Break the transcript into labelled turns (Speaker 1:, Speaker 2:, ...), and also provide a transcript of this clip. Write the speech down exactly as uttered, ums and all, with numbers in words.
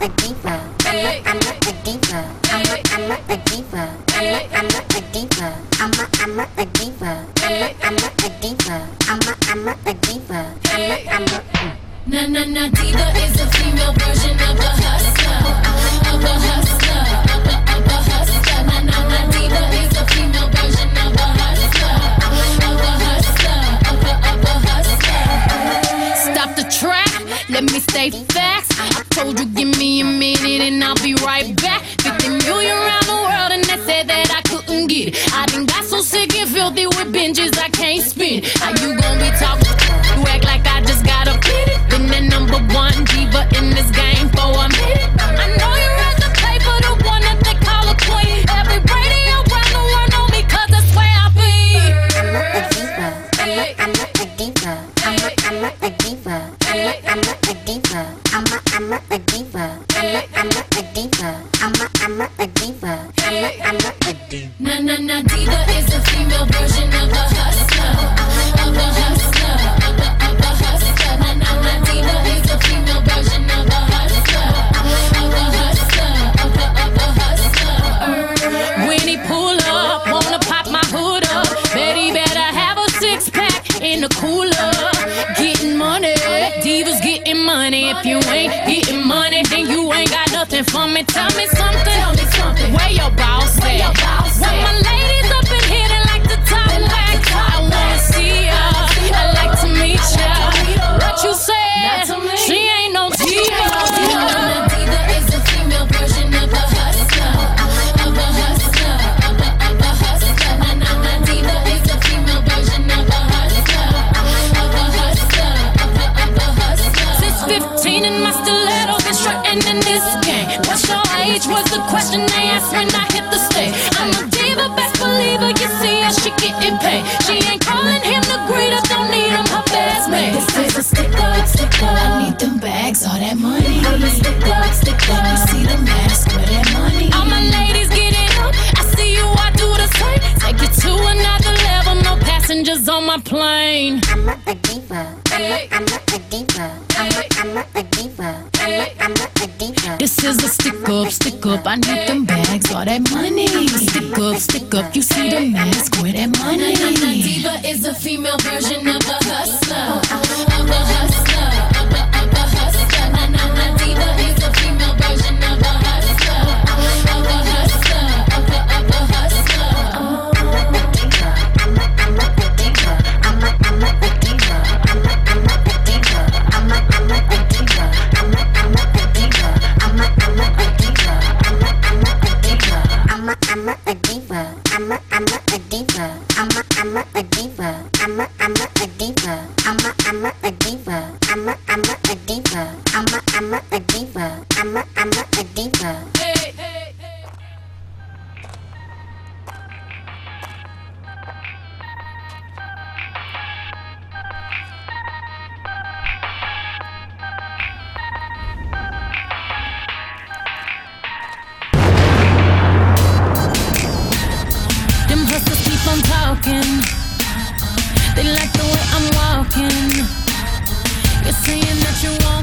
Speaker 1: a diva. I'm a, I'm a, a diva. I'm a, I'm a, a diva. I'm a, I'm a, a diva. I'm a, I'm a, a diva. I'm a, I'm a, a diva. I'm a, I'm a, a diva. I'm a, I'm a.
Speaker 2: Na na na, diva is a female version of a hustler, of a hustler, of a, of a hustler. Na na na, diva is a female version of a hustler, of a hustler, of a, of a hustler. Stop the track, let me state facts. I told you give me a minute and I'll be right back. fifty million around the world and they said that I couldn't get it. I done got so sick and filthy with binges I can't spin. How you gon' be talking? You act like I just got a pity. Been the number one diva in this game for a minute. I know you're at the pay for the one that they call a queen. Every radio around the world know me cause that's where I be.
Speaker 1: I'm a, a diva. I'm a, I'm a, a diva. I'm a, I'm a, a diva. I'm a, I'm a, a diva. I'm a, I'm a, a diva. I'm a, I'm a, a diva. I'm a, I'm a, a diva. I'm a, I'm a, a diva.
Speaker 2: Na na na, diva is a female version of a hustler, of a hustler, of a, of a hustler. Na na na, diva is a female version of a hustler, of a hustler, of a, of a hustler. When he pull up, wanna pop my hood up. Betty better have a six pack in the cooler. Getting money, divas getting money. If you ain't getting money, then you ain't got nothing for me. Tell me something. Tell me something. Where your boss at? When my ladies up in here, they like to talk back. I wanna see ya. I like to meet ya. What you said? She ain't no diva. Diva is a female version of a hustler, of a hustler, of a, of a hustler. Na na na, diva is a female version of a hustler, of a hustler, of a, of a hustler. Since fifteen in my stiletto, been strutting in this game. What's your age was the question they asked when I hit the stage. I'm a diva, best believer, you see her, she getting paid. She ain't calling him the greeter, don't need him, her best mate. This is a stick up, stick up, I need them bags, all that money. I'm a stick up, stick up, you see the mask, where that money. All my ladies getting up, I see you, I do the same. Take it to another level, no passengers on my plane.
Speaker 1: I'm a, a diva. I'm a, I'm a, a diva. I'm a, I'm a, a diva. I'm a, I'm a, a diva.
Speaker 2: This is a stick up, stick up, I need them bags, all that money. Stick up, stick up, you see the mask, where that money. Na, na, na, diva is a female version of a hustler, of a hustler, of a, of a hustler. Na na na, diva is a female version of a hustler, of a hustler, of a, of a hustler.
Speaker 1: I'm a, a diva. I'm a, I'm a, a diva. I'm a, I'm a, a diva. I'm a, I'm a, a diva. I'm a, I'm a, a diva. I'm a, I'm a, a diva. I'm a, I'm a, a diva. I'm a, I'm a, a diva. I'm a, I'm a, a diva. I'm a, I'm a, a diva. I'm a, I'm a, a diva. I'm a, I'm a, a diva. I'm a, I'm a, a diva. I'm a, I'm a, a diva. I'm a, I'm a, a diva. I'm a, I'm a, a diva.
Speaker 2: Hey, hey, hey. Them hustlers keep on talking. They like the way I'm walking. You're saying that you want